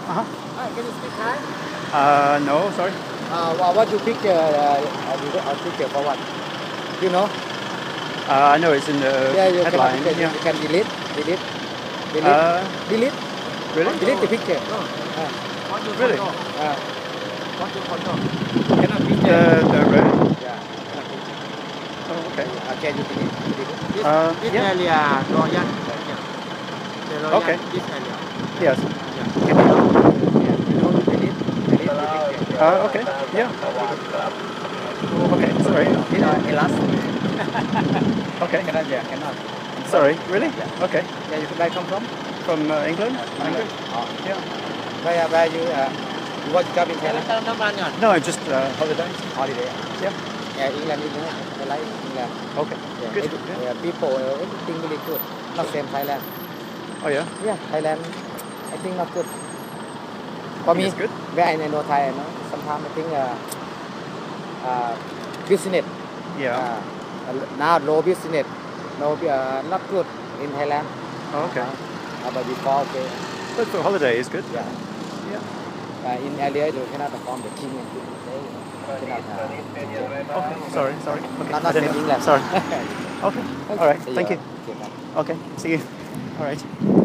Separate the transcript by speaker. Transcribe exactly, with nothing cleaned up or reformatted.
Speaker 1: Uh-huh.
Speaker 2: Hi, can you speak Thai?
Speaker 1: Uh, no, sorry.
Speaker 2: Uh, what, what you picture? Uh, uh, you got a picture for what? You know?
Speaker 1: Uh, I know it's in the
Speaker 2: Yeah, you cannot
Speaker 1: headline.
Speaker 2: picture.
Speaker 1: Yeah.
Speaker 2: You can delete, delete, delete,
Speaker 1: Uh,
Speaker 2: delete,
Speaker 1: really?
Speaker 2: delete the picture.
Speaker 3: No.
Speaker 2: Uh,
Speaker 3: What you
Speaker 1: Really?
Speaker 3: photo?
Speaker 2: uh,
Speaker 3: What you photo?
Speaker 2: cannot
Speaker 1: The
Speaker 2: picture.
Speaker 1: the red.
Speaker 2: Yeah, cannot picture.
Speaker 1: Oh, okay.
Speaker 2: Okay, you delete, delete.
Speaker 3: This,
Speaker 1: Uh,
Speaker 3: this
Speaker 1: yeah.
Speaker 3: area, Royal. Yeah. The Royal,
Speaker 1: Okay.
Speaker 3: this area.
Speaker 1: Yes.
Speaker 3: Yeah.
Speaker 1: Can you?
Speaker 2: Yeah, you know, delete, delete the picture.
Speaker 1: Uh, okay. Yeah. Okay. Sorry.
Speaker 2: You know, Elas.
Speaker 1: Okay.
Speaker 2: Cannot, yeah, cannot.
Speaker 1: Sorry. Really?
Speaker 2: Yeah.
Speaker 1: Okay.
Speaker 2: Yeah, you where come from?
Speaker 1: From uh, England.
Speaker 2: England. Oh.
Speaker 1: Yeah.
Speaker 2: Where, where you, uh, you want to job in
Speaker 3: เดี๋ยว
Speaker 2: Thailand?
Speaker 3: เติมน้ำมันก่อน
Speaker 1: No, just uh, holidays.
Speaker 2: Holiday.
Speaker 1: Yeah.
Speaker 2: Yeah, England is nice. I like England.
Speaker 1: Okay.
Speaker 2: Yeah,
Speaker 1: Good.
Speaker 2: every-
Speaker 1: Yeah.
Speaker 2: yeah, people, uh, everything really good. Not same Thailand.
Speaker 1: Oh yeah.
Speaker 2: Yeah, Thailand, I think not good. For me,
Speaker 1: It's good.
Speaker 2: where I know Thai, I know, sometimes I think uh, uh, business,
Speaker 1: Yeah.
Speaker 2: uh, now low business, no, uh, not good in Thailand.
Speaker 1: Oh, okay.
Speaker 2: Uh, but before, okay,
Speaker 1: But for holiday is good.
Speaker 2: yeah.
Speaker 1: Yeah.
Speaker 2: Uh, in area, you cannot perform the king and king. Cannot, uh,
Speaker 1: Okay. Sorry. Sorry. Okay.
Speaker 2: Not-
Speaker 1: I
Speaker 2: not
Speaker 1: didn't
Speaker 2: in
Speaker 1: know.
Speaker 2: England.
Speaker 1: Sorry. Okay. All right.
Speaker 2: See
Speaker 1: Thank
Speaker 2: you.
Speaker 1: you.
Speaker 2: Okay, bye.
Speaker 1: Okay. See you. All right.